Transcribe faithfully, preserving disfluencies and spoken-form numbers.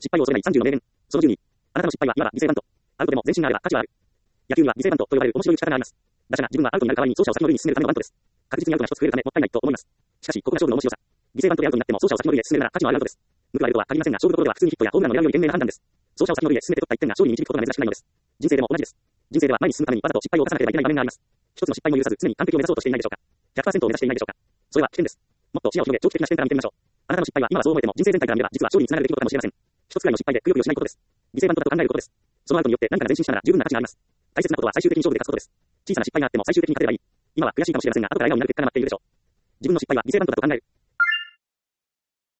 失敗を恐れないさんじゅうの名言。そのじゅうに。あなたの失敗は今は犠牲バント。アウトでも前進があれば価値はある。野球には犠牲バントと呼ばれる面白い仕方があります。打者が自分はアウトになる代わりに走者を先の塁に進めるためのバントです。確実にアウトが一つ増えるためもったいないと思います。しかし、ここが勝負の面白さ。犠牲バントでアウトになっても走者を先の塁へ進めるなら価値のあるアウトです。報われるとは限りませんが、勝負どころでは普通にヒットやホームランの狙うより賢明な判断です。走者を先の塁へ進めて取ったいってんが勝利に導くことが珍しくないのです。人生でも同じです。人生では前に進むためにわざと失敗を犯さなければいけない場面があります。一つの失敗も許さず常に完璧を目指そうとしていないでしょうか。ひゃくパーセント を目指していないでしょうか。それは危険です。もっと視野を広げ、長期的な視点から見てみましょう。あなたの失敗は今はそう思えても人生全体から見れば実は勝利につながる出来事かもしれません。一つくらいの失敗でくよくよしないことです。犠牲バントだと考えることです。そのアウトによって何かが前進したなら十分な価値があります。大切なことは最終的に勝負で勝つことです。小さな失敗があっても最終的に勝てればいい。今は悔しいかもしれませんが、後から笑顔になる結果が待っているでしょう。自分の失敗は犠牲バントだと考える。